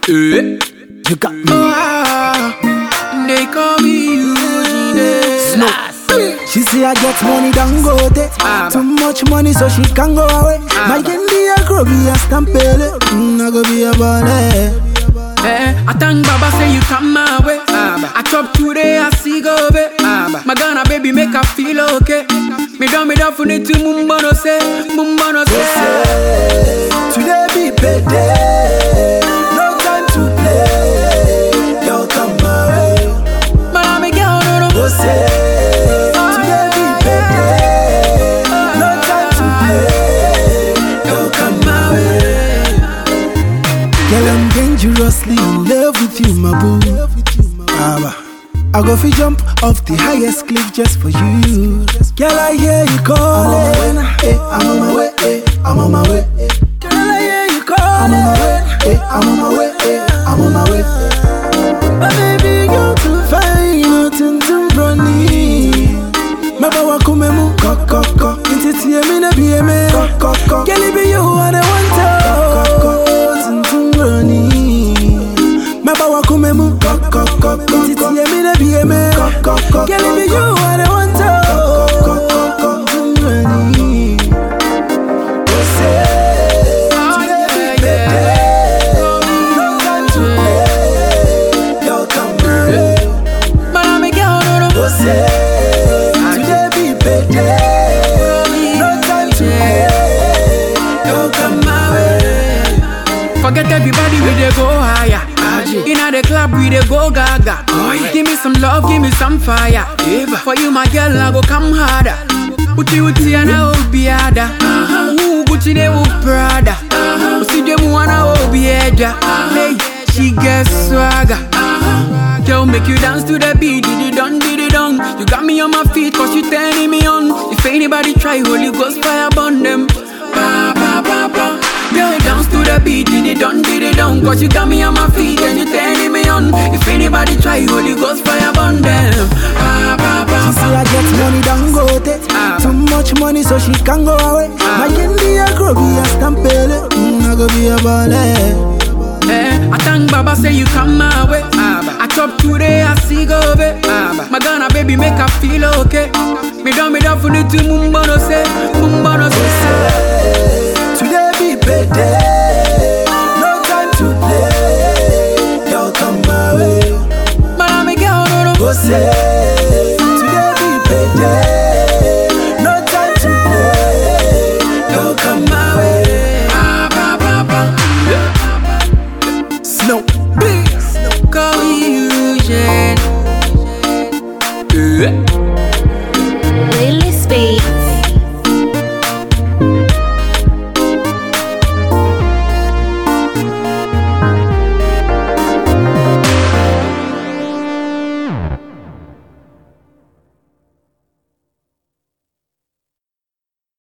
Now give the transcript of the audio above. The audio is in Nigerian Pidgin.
You got me. They call me Eugene. She say I get money, don't go there. Too much money, so she can go away. My India girl be a stampede. I go be a ballet. I thank Baba say you come my way. I chop today, I see go be. My Ghana baby make her feel okay. Me down for need to mumbono say. Today be payday. No time to play. Yo, come my way. But I'm a girl, no. Today be payday. No time to play. Yo, come my way. Girl, I'm dangerously in love with you, my boo. I go fi jump off the highest cliff just for you. Girl, I hear you calling. I'm on my way. I'm on my way. Girl, I hear you calling. I'm on my way. I'm on my way. But baby, you're too fine, nothing to run in. My bawa kume mu koko. Intiti emi na bi eme koko. Girl, it be you and I want to. Nothing to run in. My bawa kume mu koko. Intiti emi na bi eme koko. Girl, it be you and I want to. Today be payday. No time to play. Don't come my way. Forget everybody, we dey go higher. Inna the club, we dey go gaga. Give me some love, give me some fire. For you, my girl, I go come harder. Uti and I will be harder. Gucci they will Prada. Uti them wanna will be edger. Hey, she gets swagger. Girl, make you dance to the beat, did it done. You got me on my feet, cause you turning me on. If anybody try, Holy Ghost fire burn them. Girl, dance to the beat, did it done. Cause you got me on my feet and you turning me on. If anybody try, Holy Ghost fire burn them. She say I get money, don't go there. Too much money, so she can go away. My India girl be a stampede. I go be a ballet. I thank Baba say you come my way. I chop today, I see go be. My Ghana baby make her feel okay. Me down for need to mumbono say. Today be payday.